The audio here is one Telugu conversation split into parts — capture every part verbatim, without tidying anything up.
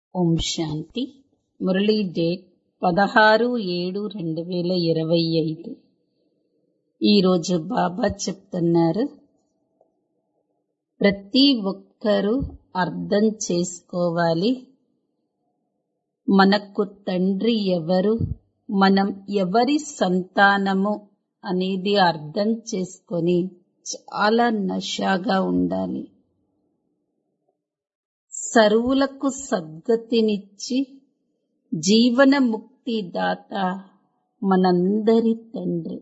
ఓం శాంతి. మురళీ డేట్ పదహారు ఏడు రెండు వేల ఇరవై ఐదు. ఈరోజు బాబా చెప్తున్నారు, ప్రతి ఒక్కరూ అర్థం చేసుకోవాలి, మనకు తండ్రి ఎవరు, మనం ఎవరి సంతానము అనేది అర్థం చేసుకొని చాలా నషాగా ఉండాలి. సర్వులకు సద్గతినిచ్చి జీవన ముక్తి దాత మనందరి తండ్రి.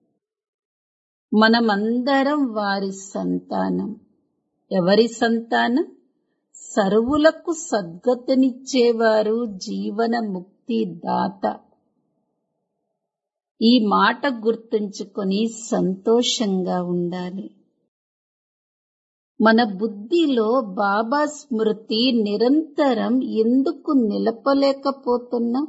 మనమందరం వారి సంతానం. ఎవరి సంతానం? సర్వులకు సద్గతినిచ్చేవారు, జీవన ముక్తి దాత. ఈ మాట గుర్తుంచుకొని సంతోషంగా ఉండాలి. మన బుద్ధిలో బాబా స్మృతి నిరంతరం ఎందుకు నిలపలేకపోతున్నాం?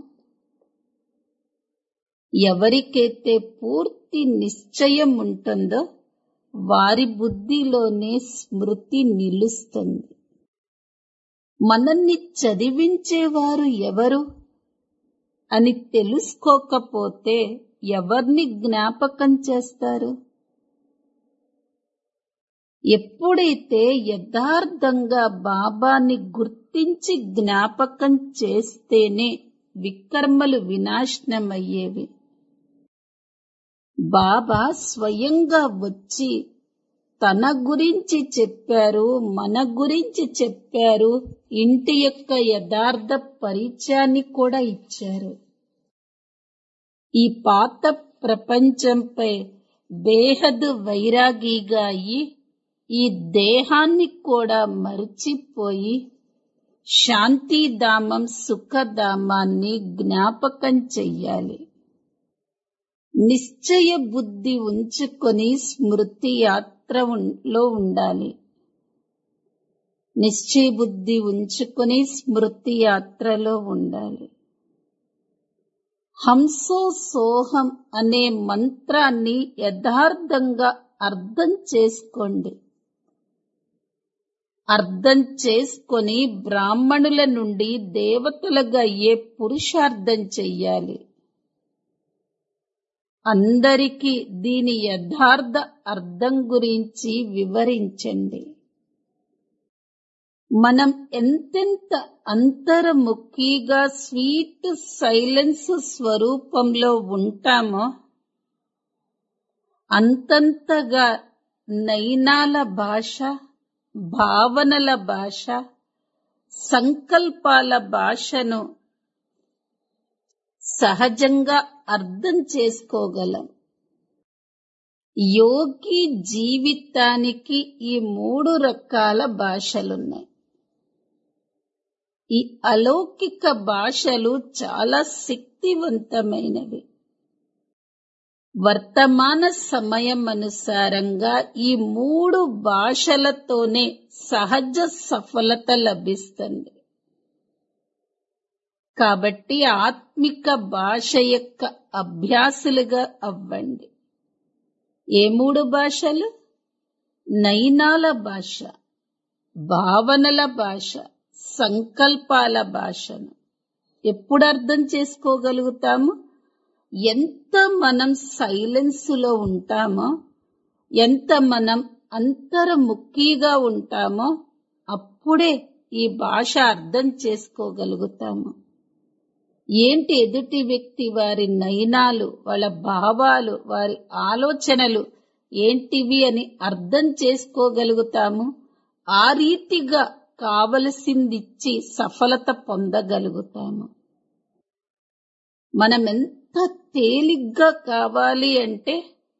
ఎవరికైతే పూర్తి నిశ్చయం ఉంటుందో వారి బుద్ధిలోనే స్మృతి నిలుస్తుంది. మనల్ని చదివించేవారు ఎవరు అని తెలుసుకోకపోతే ఎవరిని జ్ఞాపకం చేస్తారు? ఎప్పుడైతే యథార్థంగా బాబాని గుర్తించి జ్ఞాపకం చేస్తేనే వికర్మలు వినాశనమయ్యేవి. బాబా స్వయంగా వచ్చి తన గురించి చెప్పారు, మన గురించి చెప్పారు, ఇంటి యొక్క యథార్థ పరిచయాన్ని కూడా ఇచ్చారు. ఈ పాత ప్రపంచంపై బేహద్ వైరాగిగా అయి ఈ దేహాన్ని కూడా మరిచిపోయి శాంతిధామం సుఖధామాన్ని జ్ఞాపకం చెయ్యాలి. నిశ్చయ బుద్ధి ఉంచుకొని స్మృతి యాత్రలో ఉండాలి. నిశ్చయ బుద్ధి ఉంచుకొని స్మృతి యాత్రలో ఉండాలి. హంసో సోహం అనే మంత్రాన్ని యథార్థంగా అర్థం చేసుకోండి. అర్థం చేసుకొని బ్రాహ్మణుల నుండి దేవతలుగా అయ్యే పురుషార్థం చెయ్యాలి. అందరికీ దీని యథార్థ అర్థం గురించి వివరించండి. మనం ఎంతెంత అంతర్ముఖిగా స్వీట్ సైలెన్స్ స్వరూపంలో ఉంటామో అంతంతగా నయనాల భాష, భావనల భాష, సంకల్పాల భాషను సహజంగా అర్థం చేసుకోగలం. యోగి జీవితానికి ఈ మూడు రకాల భాషలున్నాయి. ఈ అలౌకిక భాషలు చాలా శక్తివంతమైనవి. వర్తమాన సమయం అనుసారంగా ఈ మూడు భాషలతోనే సహజ సఫలత లభిస్తుంది. కాబట్టి ఆత్మిక భాష యొక్క అభ్యాసులుగా అవ్వండి. ఏ మూడు భాషలు? నయనాల భాష, భావనల భాష, సంకల్పాల భాషను ఎప్పుడు అర్థం చేసుకోగలుగుతాము? ఎంత మనం సైలెన్స్లో ఉంటామో, ఎంత మనం అంతర్ముఖిగా ఉంటామో అప్పుడే ఈ భాష అర్థం చేసుకోగలుగుతాము. ఏంటి ఎదుటి వ్యక్తి వారి నయనాలు, వాళ్ళ భావాలు, వారి ఆలోచనలు ఏంటివి అని అర్థం చేసుకోగలుగుతాము. ఆ రీతిగా కావలసిందిచ్చి సఫలత పొందగలుగుతాము. మనం ఎంత తేలిగ్గా కావాలి అంటే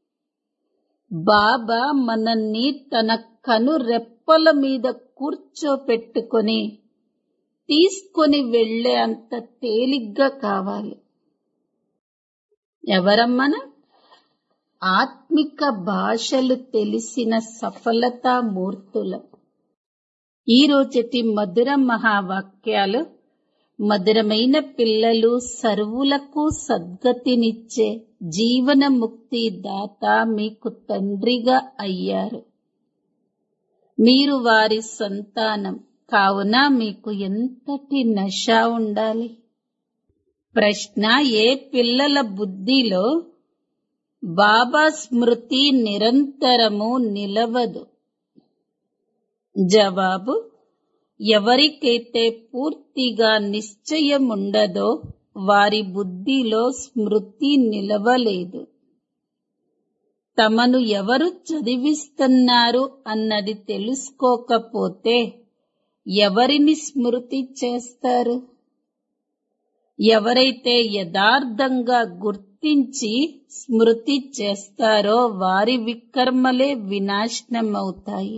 బాబా మనల్ని తన కను రెప్పల మీద కూర్చోపెట్టుకొని తీసుకొని వెళ్లే అంత తేలిగ్గా కావాలి. ఎవరమ్మన? ఆత్మిక భాషలు తెలిసిన సఫలతా మూర్తులం. ఈ రోజటి మధుర మహావాక్యాలు, మధురమైన పిల్లలు, సర్వులకు సద్గతినిచ్చే జీవన ముక్తి దాత మీకు తండ్రిగా అయ్యారు. మీరు వారి సంతానం. కావున మీకు ఎంతటి నశ ఉండాలి. ప్రశ్న: ఏ పిల్లల బుద్ధిలో బాబా స్మృతి నిరంతరము నిలవదు? జవాబు: ఎవరికైతే పూర్తిగా నిశ్చయముండదో వారి బుద్ధిలో స్మృతి నిలవలేదు. తమను ఎవరు చదివిస్తున్నారు అన్నది తెలుసుకోకపోతే ఎవరిని స్మృతి చేస్తారు? ఎవరైతే యథార్థంగా గుర్తించి స్మృతి చేస్తారో వారి వికర్మలే వినాశనమవుతాయి.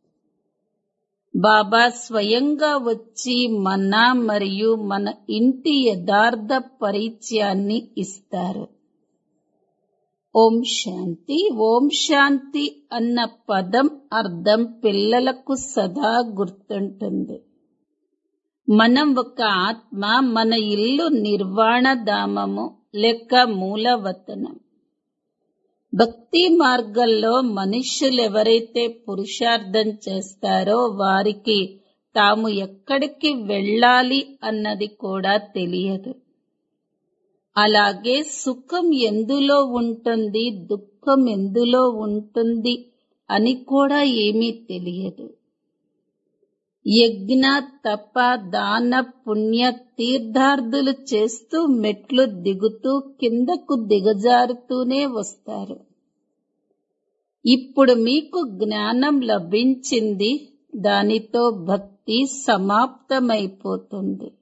బాబా స్వయంగా వచ్చి మన మరియు మన ఇంటి యథార్థ పరిచయాన్ని ఇస్తారు. ఓం శాంతి. ఓం శాంతి అన్న పదం అర్థం పిల్లలకు సదా గుర్తుంటుంది. మనం ఒక ఆత్మ. మన ఇల్లు నిర్వాణధామము లేక మూలవతనం. భక్తి మార్గంలో మనుష్యులెవరైతే పురుషార్థం చేస్తారో వారికి తాము ఎక్కడికి వెళ్ళాలి అన్నది కూడా తెలియదు. అలాగే సుఖం ఎందులో ఉంటుంది, దుఃఖం ఎందులో ఉంటుంది అని కూడా ఏమీ తెలియదు. యజ్ఞ, తప, దాన, పుణ్య తీర్థార్థులు చేస్తూ మెట్లు దిగుతూ కిందకు దిగజారుతూనే వస్తారు. ఇప్పుడు మీకు జ్ఞానం లభించింది. దానితో భక్తి సమాప్తమైపోతుంది.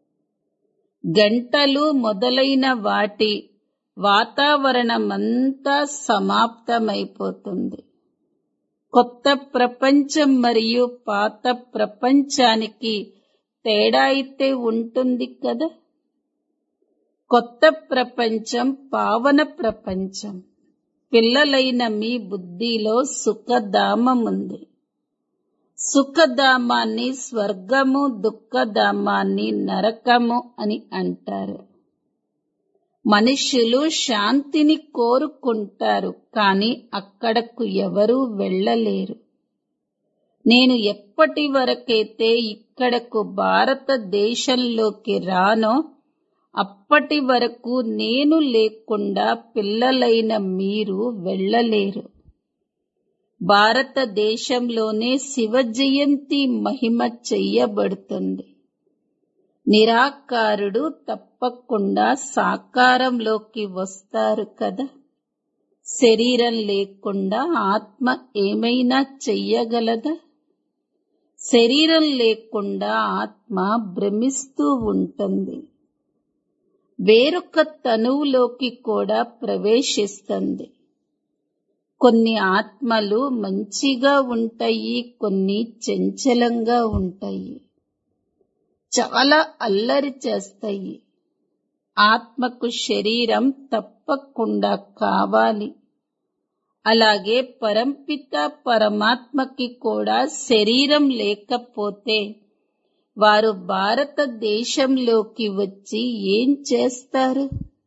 గంటలు మొదలైన వాటి వాతావరణమంతా సమాప్తమైపోతుంది. కొత్త ప్రపంచం మరియు పాత ప్రపంచానికి తేడా అయితే ఉంటుంది కదా. కొత్త ప్రపంచం పావన ప్రపంచం. పిల్లలైన మీ బుద్ధిలో సుఖధామముంది. సుఖధామాన్ని స్వర్గము, దుఃఖధామాన్ని నరకము అని అంటారు. మనుష్యులు శాంతిని కోరుకుంటారు, కానీ అక్కడకు ఎవరూ వెళ్ళలేరు. నేను ఎప్పటి వరకైతే ఇక్కడకు భారతదేశంలోకి రానో అప్పటి వరకు నేను లేకుండా పిల్లలైన మీరు వెళ్ళలేరు. భారతదేశంలోనే శివ జయంతి మహిమ చెయ్యబడుతుంది. నిరాకారుడు తప్పకుండా సాకారంలోకి వస్తారు కదా. శరీరం లేకుండా ఆత్మ ఏమైనా చెయ్యగలదా? శరీరం లేకుండా ఆత్మ భ్రమిస్తూ ఉంటుంది. వేరొక తనువులోకి కూడా ప్రవేశిస్తుంది. కొన్ని ఆత్మలు మంచిగా ఉంటాయి, కొన్ని చంచలంగా ఉంటాయి, చాలా అల్లరి చేస్తాయి. ఆత్మకు శరీరం తప్పకుండా కావాలి. అలాగే పరంపిత పరమాత్మకి కూడా శరీరం లేకపోతే వారు భారతదేశంలోకి వచ్చి ఏం చేస్తారు?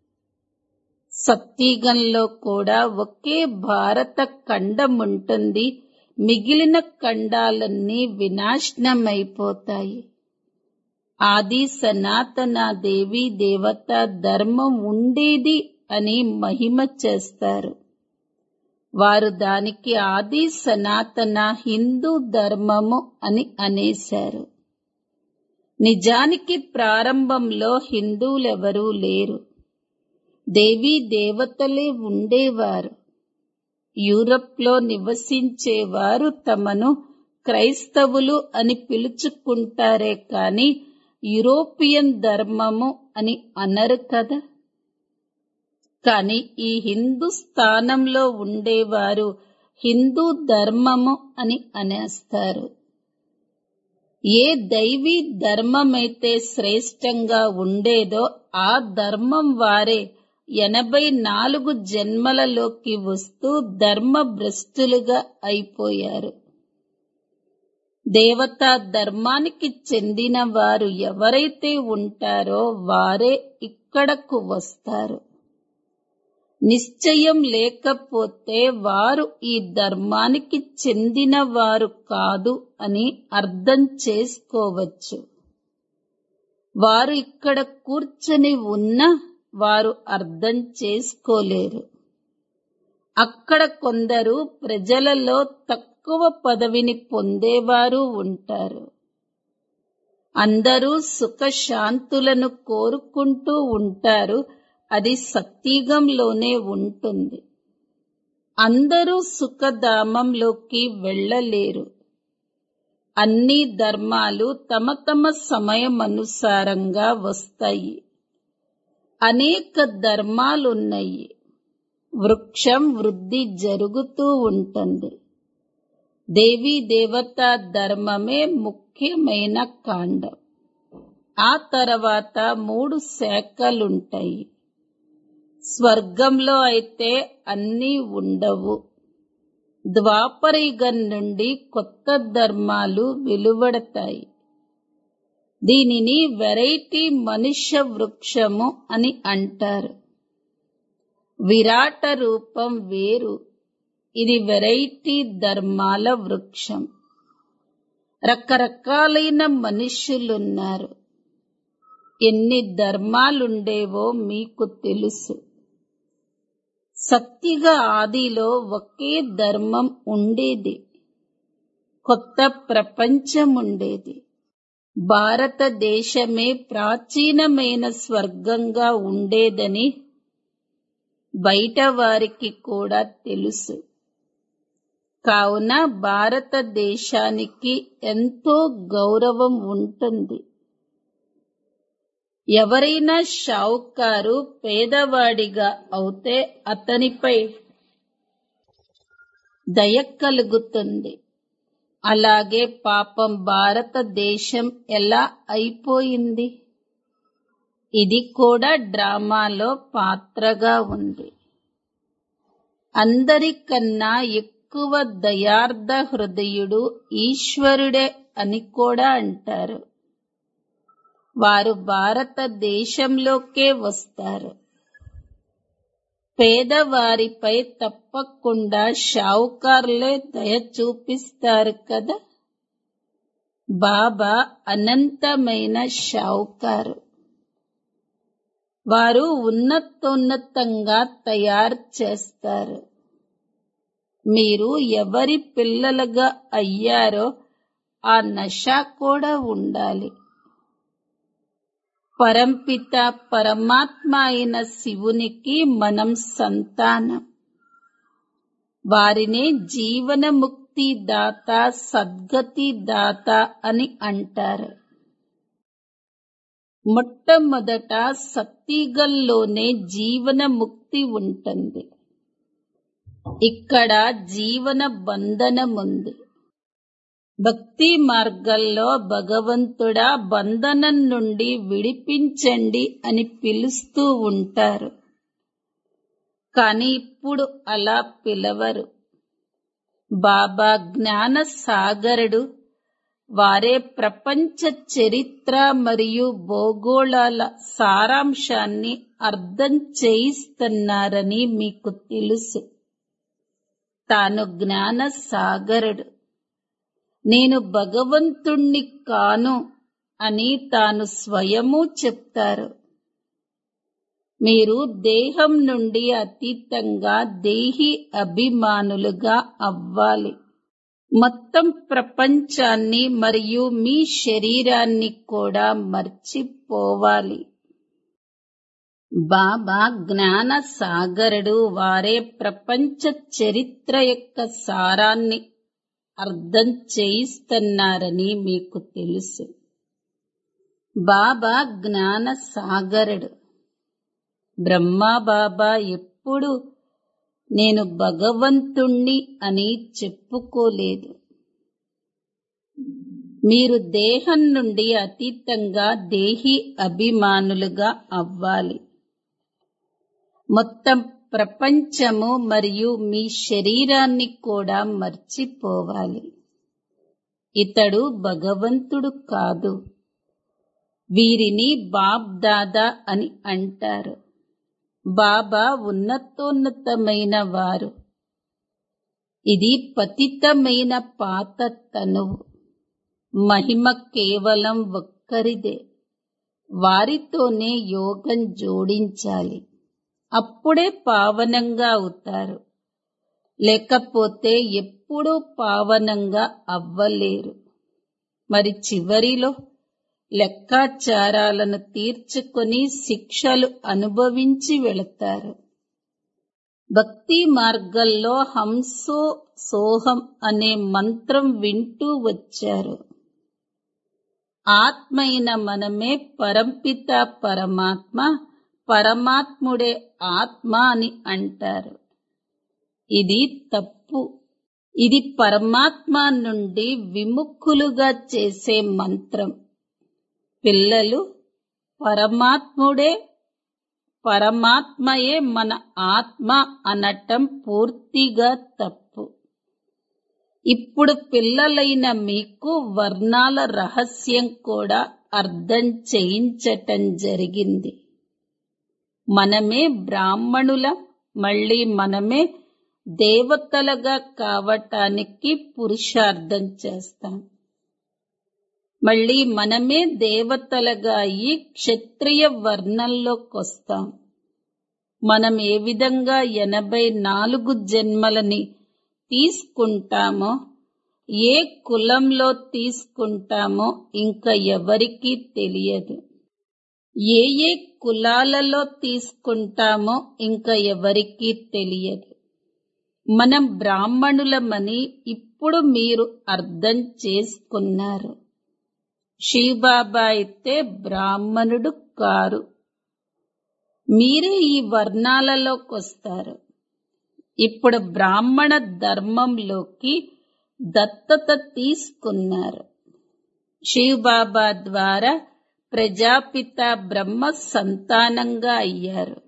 సత్యుగంలో కూడా ఒకే భారత ఖండం ఉంటుంది. మిగిలిన ఖండాలన్నీ వినాశనమైపోతాయి. ఆది సనాతన దేవి దేవత ధర్మం ఉండేది అని మహిమ చేస్తారు. వారు దానికి ఆది సనాతన హిందూ ధర్మము అని అనేశారు. నిజానికి ప్రారంభంలో హిందువులెవరూ లేరు. దేవీ దేవతలే ఉండేవారు. యూరప్లో నివసించేవారు తమను క్రైస్తవులు అని పిలుచుకుంటారే కాని యూరోపియన్ ధర్మము అని అనరు కదా. కాని ఈ హిందూస్థానంలో ఉండేవారు హిందూ ధర్మము అని అనేస్తారు. ఏ దైవీ ధర్మమైతే శ్రేష్టంగా ఉండేదో ఆ ధర్మం వారే ఎనభై నాలుగు జన్మలలోకి వస్తూ ధర్మభ్రష్టులుగా అయిపోయారు. దేవతా ధర్మానికి చెందిన వారు ఎవరైతే ఉంటారో వారే ఇక్కడకు వస్తారు. నిశ్చయం లేకపోతే వారు ఈ ధర్మానికి చెందిన వారు కాదు అని అర్థం చేసుకోవచ్చు. వారు ఇక్కడ కూర్చొని ఉన్నా వారు అర్థం చేసుకోలేరు. అక్కడ కొందరు ప్రజలలో తక్కువ పదవిని పొందేవారు ఉంటారు. అందరూ సుఖశాంతులను కోరుకుంటూ ఉంటారు. అది సత్యుగంలోనే ఉంటుంది. అందరూ సుఖధామంలోకి వెళ్ళలేరు. అన్ని ధర్మాలు తమ తమ సమయమనుసారంగా వస్తాయి. అనేక ధర్మాలున్నాయి. వృక్షం వృద్ధి జరుగుతూ ఉంటుంది. దేవీ దేవతా ధర్మమే ముఖ్యమైన కాండం. ఆ తర్వాత మూడు శాఖలుంటాయి. స్వర్గంలో అయితే అన్నీ ఉండవు. ద్వాపరయుగం నుండి కొత్త ధర్మాలు వెలువడతాయి. దీనిని వెరైటీ మనుష్య వృక్షము అని అంటారు. విరాట రూపం వేరు. ఇది వెరైటీ ధర్మాల వృక్షం. రకరకాలైన మనుష్యులున్నారు. ఎన్ని ధర్మాలుండేవో మీకు తెలుసు. సత్యుగ ఆదిలో ఒకే ధర్మం ఉండేది. కొత్త ప్రపంచం ఉండేది. భారతదేశమే ప్రాచీనమైన స్వర్గంగా ఉండేదని బయట వారికి కూడా తెలుసు. కావున భారతదేశానికి ఎంతో గౌరవం ఉంటుంది. ఎవరైనా షావుకారు పేదవాడిగా అవుతే అతనిపై దయ కలుగుతుంది. అలాగే పాపం భారతదేశం ఎలా అయిపోయింది? ఇది కూడా డ్రామాలో పాత్రగా ఉంది. అందరికన్నా ఎక్కువ దయార్థ హృదయుడు ఈశ్వరుడే అని కూడా అంటారు. వారు భారతదేశంలోకే వస్తారు. పేదవారిపై తప్పకుండా షావుకారులే దయ చూపిస్తారు కదా. బాబా అనంతమైన షావుకారు. వారు ఉన్నతోన్నతంగా తయారు చేస్తారు. మీరు ఎవరి పిల్లలుగా అయ్యారో ఆ నష కూడా ఉండాలి. పరంపిత పరమాత్మ అయిన శివునికి మనం సంతానం. వారినే జీవన ముక్తి దాత, సద్గతి దాత అని అంటారు. మొట్టమొదట సత్యుగంలోనే జీవన ముక్తి ఉంటుంది. ఇక్కడ జీవన బంధనముంది. భక్తి మార్గంలో భగవంతుడా బంధనం నుండి విడిపించండి అని పిలుస్తూ ఉంటారు. కాని ఇప్పుడు అలా పిలవరు. బాబా జ్ఞాన సాగరుడు. వారే ప్రపంచ చరిత్ర మరియు భూగోళాల సారాంశాన్ని అర్థం చేయిస్తున్నారని మీకు తెలుసు. తాను జ్ఞాన సాగరుడు. నేను భగవంతుణ్ణి కాను అని తాను స్వయము చెప్తారు. మీరు దేహం నుండి అతీతంగా దేహి అభిమానులుగా అవ్వాలి. మొత్తం ప్రపంచాన్ని మరియు మీ శరీరాన్ని కూడా మర్చిపోవాలి. బాబా జ్ఞాన సాగరుడు. వారే ప్రపంచ చరిత్ర యొక్క సారాన్ని అర్థం చేయిస్తున్నారని మీకు తెలుసు. బాబా జ్ఞాన సాగరుడు. బ్రహ్మా బాబా ఎప్పుడు నేను భగవంతుణ్ణి అని చెప్పుకోలేదు. మీరు దేహం నుండి అతీతంగా దేహి అభిమానులుగా అవ్వాలి. మొత్తం ప్రపంచము మరియు మీ శరీరాన్ని కూడా మర్చిపోవాలి. ఇతడు భగవంతుడు కాదు. వీరిని బాప్ దాదా అని అంటారు. బాబా ఉన్నతోన్నతమైన వారు. ఇది పతితమైన పాత తనువు. మహిమ కేవలం ఒక్కరిదే. వారితోనే యోగం జోడించాలి. అప్పుడే పావనంగా అవుతారు. లేకపోతే ఎప్పుడూ పావనంగా అవ్వలేరు. మరి చివరిలో లెక్కాచారాలను తీర్చుకొని శిక్షలు అనుభవించి వెళతారు. భక్తి మార్గంలో హంసో సోహం అనే మంత్రం వింటూ వచ్చారు. ఆత్మ అయిన మనమే పరంపిత పరమాత్మ, పరమాత్ముడే ఆత్మ అని అంటారు. ఇది తప్పు. ఇది పరమాత్మ నుండి విముఖులుగా చేసే మంత్రం. పిల్లలు, పరమాత్ముడే పరమాత్మయే మన ఆత్మ అనటం పూర్తిగా తప్పు. ఇప్పుడు పిల్లలైన మీకు వర్ణాల రహస్యం కూడా అర్థం చేయించటం జరిగింది. మనమే బ్రాహ్మణులం, మళ్ళీ మనమే దేవతలుగా కావటానికి పురుషార్థం చేస్తాం. మళ్ళీ మనమే దేవతలుగా అయ్యి క్షత్రియ వర్ణంలోకొస్తాం. మనం ఏ విధంగా ఎనభై నాలుగు జన్మలని తీసుకుంటామో, ఏ కులంలో తీసుకుంటామో ఇంకా ఎవరికీ తెలియదు. ఏ ఏ కులాలలో తీసుకుంటామో ఇంకా ఎవరికీ తెలియదు. మనం బ్రాహ్మణులమని ఇప్పుడు మీరు అర్థం చేసుకున్నారు. శివబాబా అయితే బ్రాహ్మణుడు కారు. మీరే ఈ వర్ణాలలోకొస్తారు. ఇప్పుడు బ్రాహ్మణ ధర్మంలోకి దత్తత తీసుకున్నారు. శివబాబా ద్వారా ప్రజాపిత బ్రహ్మ సంతానంగా అయ్యారు.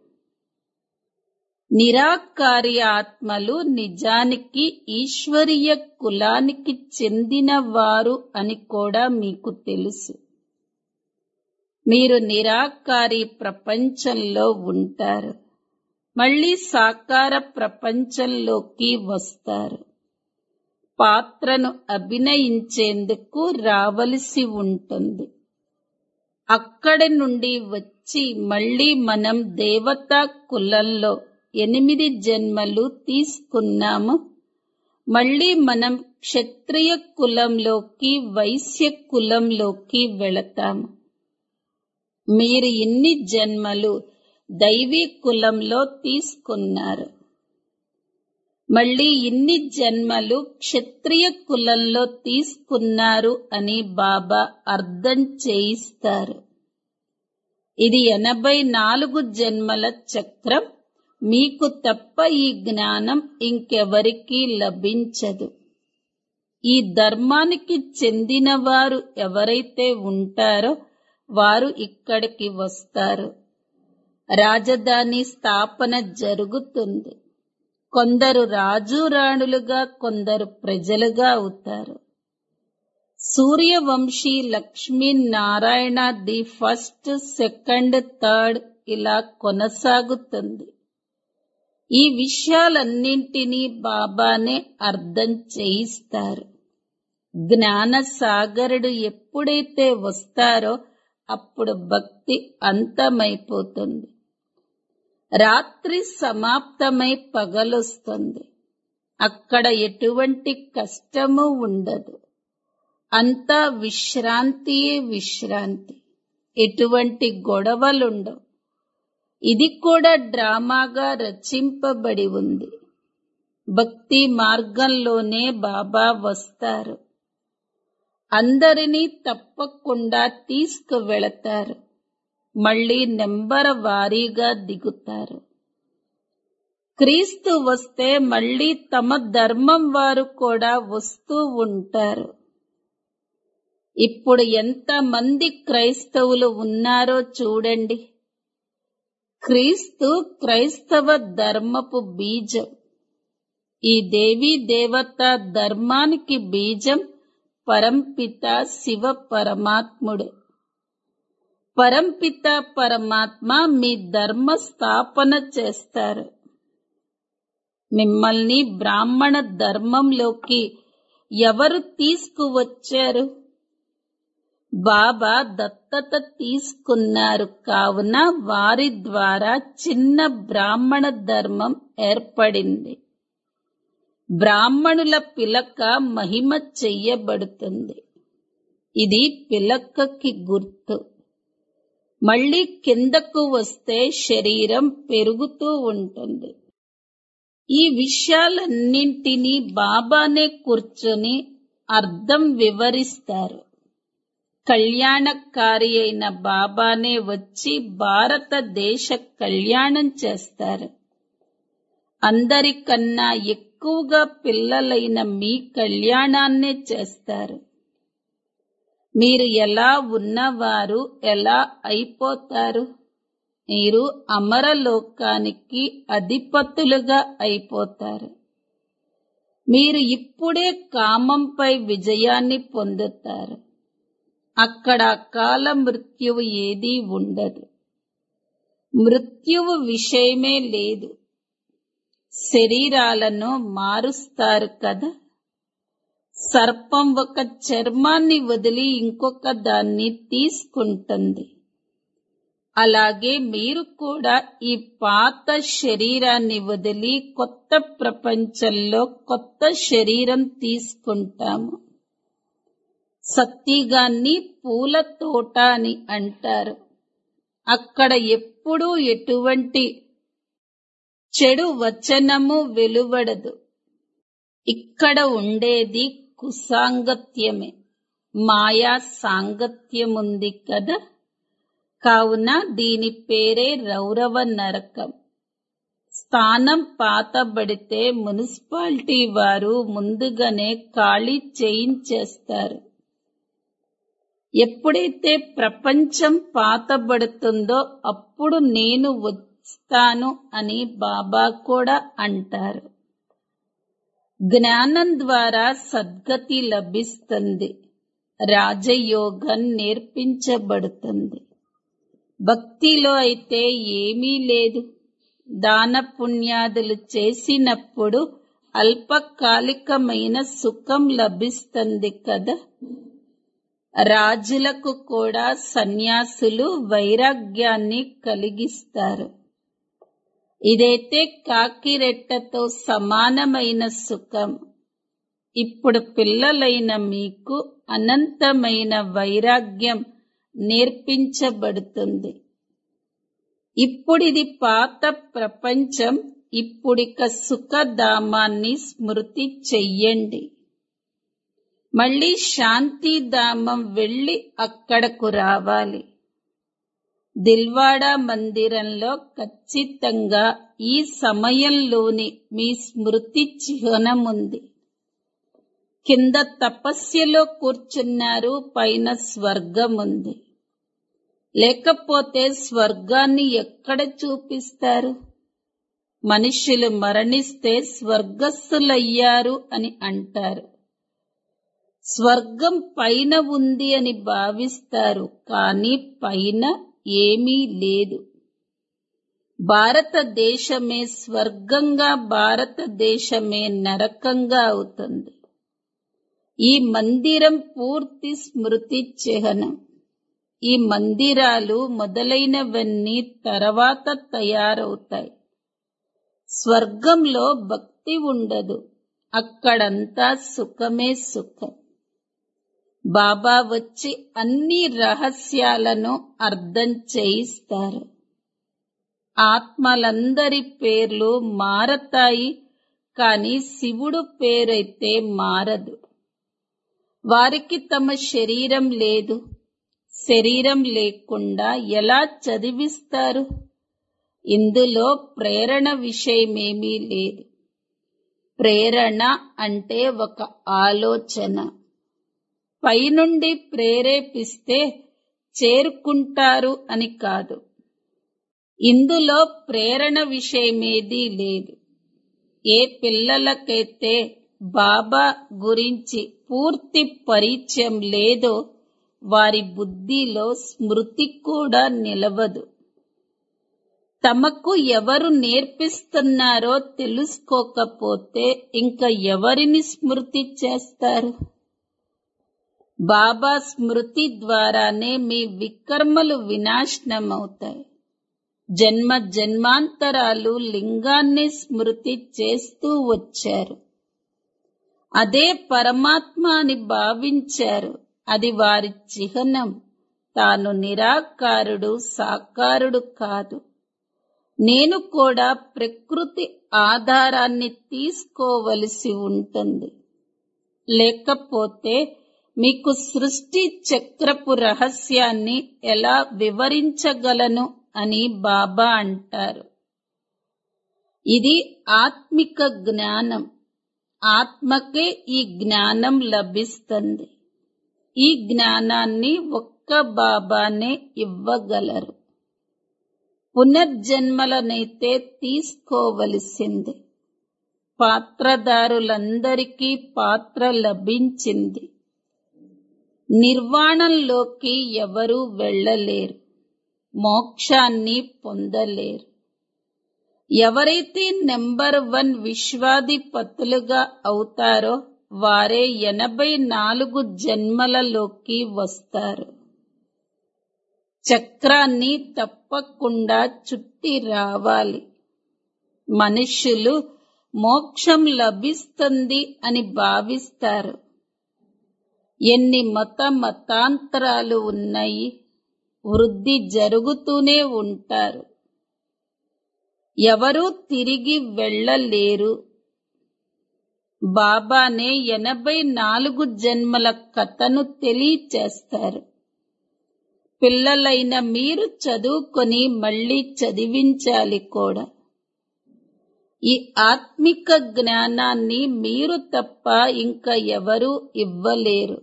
నిరాకారి ఆత్మలు నిజానికి ఈశ్వరీయ కులానికి చెందినవారు అని కూడా మీకు తెలుసు. మీరు నిరాకారి ప్రపంచంలో ఉంటారు. మళ్ళీ సాకార ప్రపంచంలోకి వస్తారు. పాత్రను అభినయించేందుకు రావలసి ఉంటుంది. అక్కడి నుండి వచ్చి మళ్ళీ మనం దేవతా కులంలో ఎనిమిది జన్మలు తీసుకున్నాము. మళ్ళీ మనం క్షత్రియ కులంలోకి, వైశ్య కులంలోకి వెళతాము. మీరు ఇన్ని జన్మలు దైవీ కులంలో తీసుకున్నారు. మళ్ళీ ఇన్ని జన్మలు క్షత్రియ కులంలో తీసుకున్నారు అని బాబా అర్థం చేయిస్తారు. ఇది ఎనభై నాలుగు జన్మల చక్రం. మీకు తప్ప ఈ జ్ఞానం ఇంకెవరికీ లభించదు. ఈ ధర్మానికి చెందినవారు ఎవరైతే ఉంటారో వారు ఇక్కడికి వస్తారు. రాజధాని స్థాపన జరుగుతుంది. కొందరు రాజు రాణులుగా, కొందరు ప్రజలుగా అవుతారు. Suryavanshi Lakshminarayana the first, second, third ఇలా కొనసాగుతుంది. ఈ విషయాలన్నింటినీ బాబానే అర్థం చేయిస్తారు. జ్ఞాన సాగరుడు ఎప్పుడైతే వస్తారో అప్పుడు భక్తి అంతమైపోతుంది. రాత్రి సమాప్తమై పగలొస్తుంది. అక్కడ ఎటువంటి కష్టము ఉండదు. అంతా విశ్రాంతియే విశ్రాంతి. ఎటువంటి గొడవలుండవు. ఇది కూడా డ్రామాగా రచింపబడి ఉంది. భక్తి మార్గంలోనే బాబా వస్తారు. అందరినీ తప్పకుండా తీసుకువెళతారు. మళ్ళీ నెంబర్ వారీగా దిగుతారు. క్రీస్తు వస్తే మళ్ళీ తమ ధర్మం వారు కూడా వస్తూ ఉంటారు. ఇప్పుడు ఎంతమంది క్రైస్తవులు ఉన్నారో చూడండి. క్రీస్తు క్రైస్తవ ధర్మపు బీజం. ఈ దేవీ దేవతా ధర్మానికి బీజం పరంపిత శివ పరమాత్ముడే. పరంపిత పరమాత్మ మీ ధర్మ స్థాపన చేస్తారు. మిమ్మల్ని బ్రాహ్మణ ధర్మంలోకి ఎవరు తీసుకువచ్చారు? బాబా దత్తత తీసుకున్నారు. కావున వారి ద్వారా చిన్న బ్రాహ్మణ ధర్మం ఏర్పడింది. బ్రాహ్మణుల పిలక మహిమ చెయ్యబడుతుంది. ఇది పిలకకి గుర్తు. మళ్ళీ కిందకు వస్తే శరీరం పెరుగుతూ ఉంటుంది. ఈ విషయాలన్నింటినీ బాబానే కూర్చొని అర్థం వివరిస్తారు. కళ్యాణకారి అయిన బాబానే వచ్చి భారతదేశ కళ్యాణం చేస్తారు. అందరికన్నా ఎక్కువగా పిల్లలైన మీ కళ్యాణాన్నే చేస్తారు. మీరు ఎలా ఉన్నవారు ఎలా అయిపోతారు? మీరు అమరలోకానికి అధిపతులుగా అయిపోతారు. మీరు ఇప్పుడే కామంపై విజయాన్ని పొందుతారు. అక్కడ అకాల మృత్యువు ఏదీ ఉండదు. మృత్యువు విషయమే లేదు. శరీరాలను మారుస్తారు కదా. సర్పం ఒక చర్మాన్ని వదిలి ఇంకొక దాన్ని తీసుకుంటుంది. అలాగే మీరు కూడా ఈ పాత శరీరాన్ని వదిలి కొత్త ప్రపంచంలో కొత్త శరీరం తీసుకుంటాము. సత్తిగాన్ని పూల తోట అని అంటారు. అక్కడ ఎప్పుడూ ఎటువంటి చెడు వచనము వెలువడదు. ఇక్కడ ఉండేది కుసాంగత్యమే. మాయా సాంగత్యముంది కదా. కావున దీని పేరే రౌరవ నరకం. స్థానం పాతబడితే మున్సిపాలిటీ వారు ముందుగానే ఖాళీ చేయించేస్తారు. ఎప్పుడైతే ప్రపంచం పాతబడుతుందో అప్పుడు నేను వస్తాను అని బాబా కూడా అంటారు. జ్ఞానం ద్వారా సద్గతి లభిస్తుంది. రాజయోగం నేర్పించబడుతుంది. భక్తిలో అయితే ఏమీ లేదు. దాన పుణ్యాదులు చేసినప్పుడు అల్పకాలికమైన సుఖం లభిస్తుంది కదా. రాజులకు కూడా సన్యాసులు వైరాగ్యాన్ని కలిగిస్తారు. ఇదైతే కాకిరెట్టతో సమానమైన సుఖం. ఇప్పుడు పిల్లలైన మీకు అనంతమైన వైరాగ్యం నేర్పించబడుతుంది. ఇప్పుడిది పాత ప్రపంచం. ఇప్పుడిక సుఖధామాన్ని స్మృతి చెయ్యండి. మళ్ళీ శాంతిధామం వెళ్లి అక్కడకు రావాలి. దిల్వాడా మందిరంలో ఖచ్చితంగా ఈ సమయంలోని మీ స్మృతి చిహ్నముంది. కింద తపస్యలో కూర్చున్నారు, పైన స్వర్గముంది. లేకపోతే స్వర్గాన్ని ఎక్కడ చూపిస్తారు? మనుషులు మరణిస్తే స్వర్గస్థులయ్యారు అని అంటారు. స్వర్గం పైన ఉంది అని భావిస్తారు, కానీ పైన ఏమీ లేదు. భారతదేశమే స్వర్గంగా, భారతదేశమే నరకంగా అవుతుంది. ఈ మందిరం పూర్తి స్మృతి చిహ్నం. ఈ మందిరాలు మొదలైనవన్నీ తర్వాత తయారవుతాయి. స్వర్గంలో భక్తి ఉండదు. అక్కడంతా సుఖమే సుఖం. బాబా వచ్చి అన్ని రహస్యాలను అర్థం చేయిస్తారు. ఆత్మలందరి పేర్లు మారతాయి, కానీ శివుడు పేరైతే మారదు. వారికి తమ శరీరం లేదు. శరీరం లేకుండా ఎలా చదివిస్తారు? ఇందులో ప్రేరణ విషయమేమీ లేదు. ప్రేరణ అంటే ఒక ఆలోచన. పైనుండి ప్రేరేపిస్తే చేరుకుంటారు అని కాదు. ఇందులో ప్రేరణ విషయమేదీ లేదు. ఏ పిల్లలకైతే బాబా గురించి పూర్తి పరిచయం లేదో వారి బుద్ధిలో స్మృతి కూడా నిలవదు. తమకు ఎవరు నేర్పిస్తున్నారో తెలుసుకోకపోతే ఇంకా ఎవరిని స్మృతి చేస్తారు? బాబా స్మృతి ద్వారానే మీ వికర్మలు వినాశనమవుతాయి. జన్మ జన్మాంతరాలు లింగాన్ని స్మృతి చేస్తూ వచ్చారు. అదే పరమాత్మ అని భావించారు. అది వారి చిహ్నం. తాను నిరాకారుడు, సాకారుడు కాదు. నేను కూడా ప్రకృతి ఆధారాన్ని తీసుకోవలసి ఉంటుంది. లేకపోతే మీకు సృష్టి చక్రపు రహస్యాన్ని ఎలా వివరించగలను అని బాబా అంటారు. ఇది ఆత్మిక జ్ఞానం. ఆత్మకే ఈ జ్ఞానం లభిస్తుంది. ఈ జ్ఞానాన్ని ఒక్క బాబానే ఇవ్వగలరు. పునర్జన్మలనైతే తీసుకోవలసింది. పాత్రదారులందరికీ పాత్ర లభించింది. నిర్వాణంలోకి ఎవరూ వెళ్ళలేరు. మోక్షాన్ని పొందలేరు. ఎవరైతే నెంబర్ వన్ విశ్వాధిపతులుగా అవుతారో వారే ఎనభై నాలుగు జన్మలలోకి వస్తారు. చక్రాన్ని తప్పకుండా చుట్టి రావాలి. మనుష్యులు మోక్షం లభిస్తుంది అని భావిస్తారు. ఎన్ని మత మతాంతరాలు ఉన్నాయి, వృద్ధి జరుగుతూనే ఉంటారు. ఎవరూ తిరిగి వెళ్ళలేరు. బాబానే ఎనభై నాలుగు జన్మల కథను తెలియచేస్తారు. పిల్లలైన మీరు చదువుకొని మళ్ళీ చదివించాలి కూడా. ఈ ఆత్మిక జ్ఞానాన్ని మీరు తప్ప ఇంకా ఎవరూ ఇవ్వలేరు.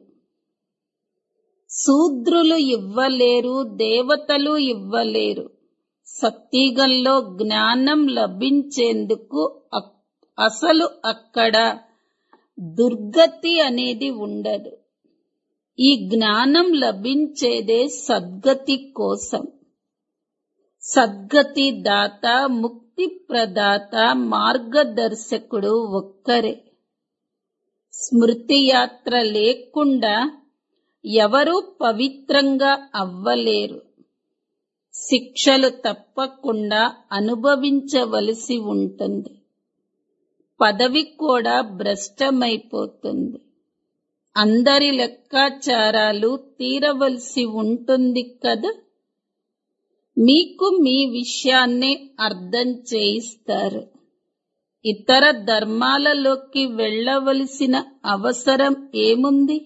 శూద్రులు ఇవ్వలేరు, దేవతలు ఇవ్వలేరు. సత్యుగంలో జ్ఞానం లభించేందుకు అసలు అక్కడ దుర్గతి అనేది ఉండదు. ఈ జ్ఞానం లభించేదే సద్గతి కోసం. సద్గతి దాత, ముక్తి ప్రదాత, మార్గదర్శకుడు ఒక్కరే. స్మృతి యాత్ర లేకుండా ఎవరూ పవిత్రంగా అవ్వలేరు. శిక్షలు తప్పకుండా అనుభవించవలసి ఉంటుంది. పదవి కూడా భ్రష్టమైపోతుంది. అందరి లెక్కాచారాలు తీరవలసి ఉంటుంది కదా. మీకు మీ విషయాన్నే అర్థం చేయిస్తారు. ఇతర ధర్మాలలోకి వెళ్ళవలసిన అవసరం ఏముంది?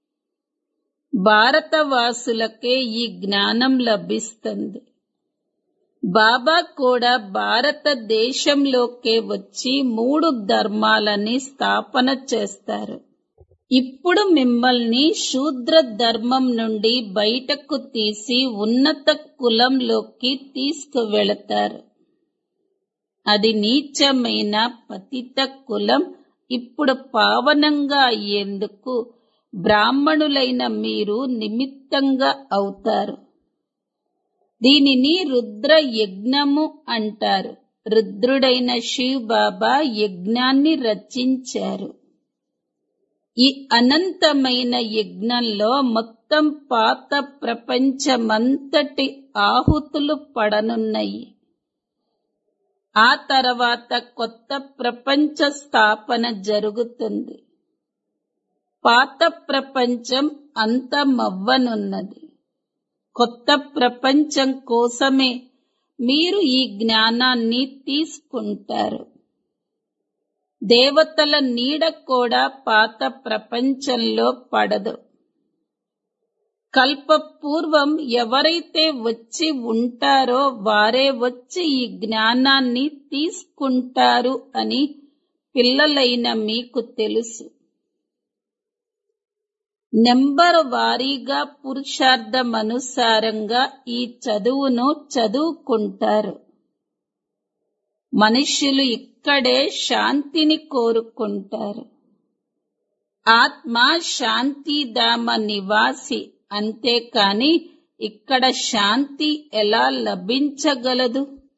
భారతవాసులకే ఈ జ్ఞానం లభిస్తుంది. బాబా కూడా భారతదేశంలోకే వచ్చి మూడు ధర్మాలని స్థాపన చేస్తారు. ఇప్పుడు మిమ్మల్ని శూద్ర ధర్మం నుండి బయటకు తీసి ఉన్నత కులంలోకి తీసుకువెళతారు. అది నీచమైన పతిత కులం. ఇప్పుడు పావనంగా అయ్యేందుకు బ్రాహ్మణులైన మీరు నిమిత్తంగా అవుతారు. దీనిని రుద్ర యజ్ఞము అంటారు. రుద్రుడైన శివ్ బాబా యజ్ఞాన్ని రచించారు. ఈ అనంతమైన యజ్ఞంలో మొత్తం పాత ప్రపంచమంతటి ఆహుతులు పడనున్నాయి. ఆ తర్వాత కొత్త ప్రపంచ స్థాపన జరుగుతుంది. పాత ప్రపంచం అంతమవ్వనున్నది. కొత్త ప్రపంచం కోసమే మీరు ఈ జ్ఞానాన్ని తీసుకుంటారు. దేవతల నీడ కూడా పాత ప్రపంచంలో పడదు. కల్పపూర్వం ఎవరైతే వచ్చి ఉంటారో వారే వచ్చి ఈ జ్ఞానాన్ని తీసుకుంటారు అని పిల్లలైన మీకు తెలుసు. నెంబర్ వారీగా పురుషార్థమనుసారంగా ఈ చదువును చదువుకుంటారు. మనుష్యులు ఇక్కడే శాంతిని కోరుకుంటారు. ఆత్మ శాంతిధామ నివాసి అంతేకాని ఇక్కడ శాంతి ఎలా లభించగలదు?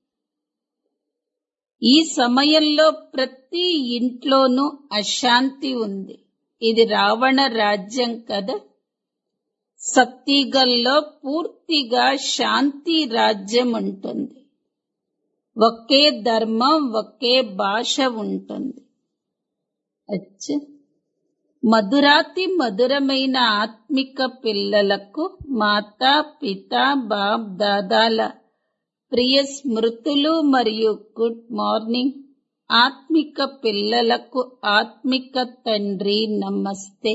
ఈ సమయంలో ప్రతి ఇంట్లోనూ అశాంతి ఉంది. ఇది రావణ రాజ్యం కదా. సత్యుగంలో పూర్తిగా శాంతి రాజ్యం ఉంటుంది. ఒకే ధర్మం, ఒకే భాష ఉంటుంది. అచ్చ మధురాతి మధురమైన ఆత్మిక పిల్లలకు మాతా పిత బాప్ దాదాల ప్రియ స్మృతులు మరియు గుడ్ మార్నింగ్. ఆత్మిక పిల్లలకు ఆత్మిక తండ్రి నమస్తే.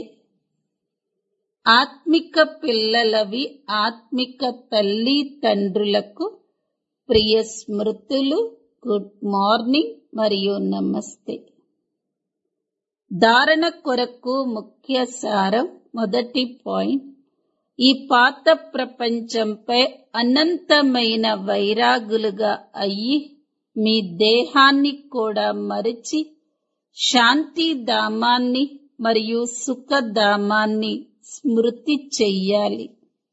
ఆత్మిక పిల్లలవి ఆత్మిక తల్లి తండ్రులకు ప్రియ స్మృతులు, గుడ్ మార్నింగ్ మరియు నమస్తే. ధారణ కొరకు ముఖ్య సారం. మొదటి పాయింట్, ఈ పాత ప్రపంచంపై అనంతమైన వైరాగులుగా అయ్యి మీ దేహాన్ని కూడా మరిచి శాంతిధామాన్ని మరియు సుఖధామాన్ని స్మృతి చెయ్యాలి.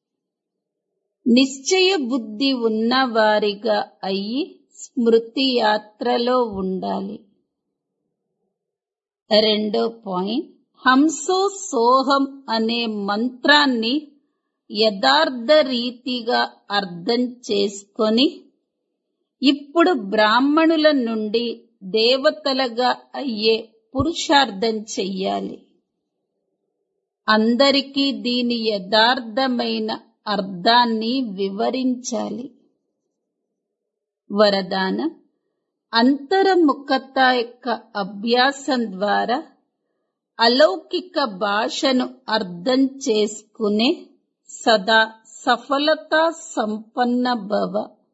నిశ్చయ బుద్ధి ఉన్నవారిగా అయ్యి స్మృతి యాత్రలో ఉండాలి. రెండో పాయింట్, హంసో సోహం అనే మంత్రాన్ని యథార్థ రీతిగా అర్థం చేసుకొని ఇప్పుడు బ్రాహ్మణుల నుండి దేవతలుగా అయ్యే పురుషార్థం చెయ్యాలి. అందరికీ దీని యథార్థమైన అర్థాన్ని వివరించాలి. వరదానం, అంతర్ముఖత యొక్క అభ్యాసం ద్వారా అలౌకిక భాషను అర్థం చేసుకునే సదా సఫలతా సంపన్న భవ.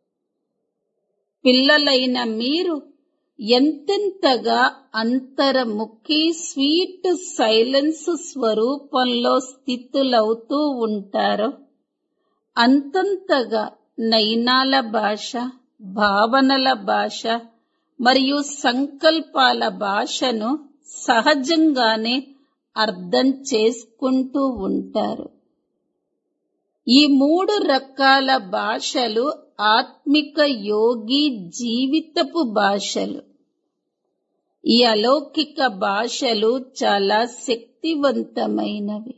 పిల్లలైన మీరు ఎంతెంతగా అంతర్ముఖి స్వీట్ సైలెన్స్ స్వరూపంలో స్థితులవుతూ ఉంటారో అంతంతగా నయనాల భాష, భావనల భాష మరియు సంకల్పాల భాషను సహజంగానే అర్థం చేసుకుంటూ ఉంటారు. ఈ మూడు రకాల భాషలు ఆత్మిక యోగి జీవితపు భాషలు. ఈ అలౌకిక భాషలు చాలా శక్తివంతమైనవి.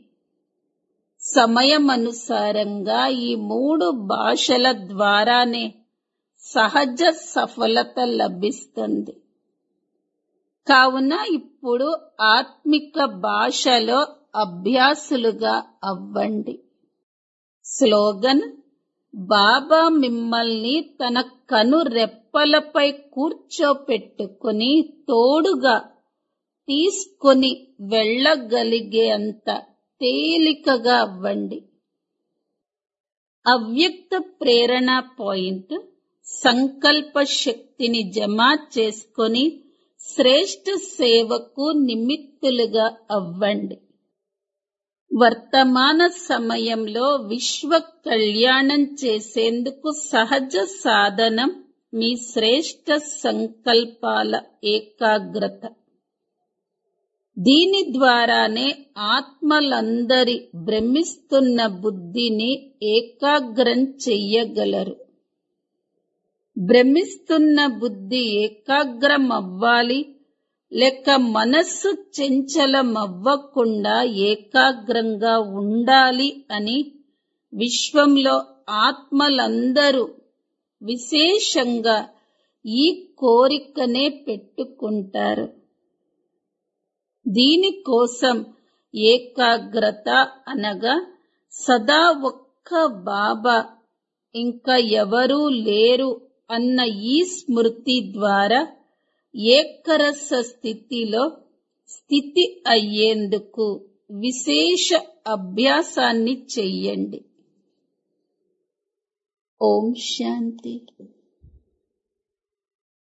సమయమనుసారంగా ఈ మూడు భాషల ద్వారానే సహజ సఫలత లభిస్తుంది. కావున ఇప్పుడు ఆత్మిక భాషలో అభ్యాసులుగా అవ్వండి. స్లోగన్, బాబా మిమ్మల్ని తన కను రెప్పలపై కూర్చోపెట్టుకుని తోడుగా తీసుకొని వెళ్ళగలిగేంత తేలికగా అవ్వండి. అవ్యక్త ప్రేరణ పాయింట్, సంకల్ప శక్తిని జమ చేసుకొని శ్రేష్ఠ సేవకు నిమిత్తులుగా అవ్వండి. వర్తమాన సమయంలో విశ్వ కళ్యాణం చేసేందుకు సహజ సాధనం మీ శ్రేష్ఠ సంకల్పాల ఏకాగ్రత. దీని ద్వారానే ఆత్మలందరి భ్రమిస్తున్న బుద్ధిని ఏకాగ్రం చెయ్యగలరు. భ్రమిస్తున్న బుద్ధి ఏకాగ్రం అవ్వాలి, లేక మనస్సు చంచలమవ్వకుండా ఏకాగ్రంగా ఉండాలి అని విశ్వంలో ఆత్మలందరూ విశేషంగా ఈ కోరికనే పెట్టుకుంటారు. దీనికోసం ఏకాగ్రత అనగా సదా ఒక్క బాబా, ఇంకా ఎవరూ లేరు అన్న ఈ స్మృతి ద్వారా ఏకరస స్థితిలో స్థితి అయ్యేందుకు విశేష అభ్యాసాన్ని చెయ్యండి. ఓం శాంతి.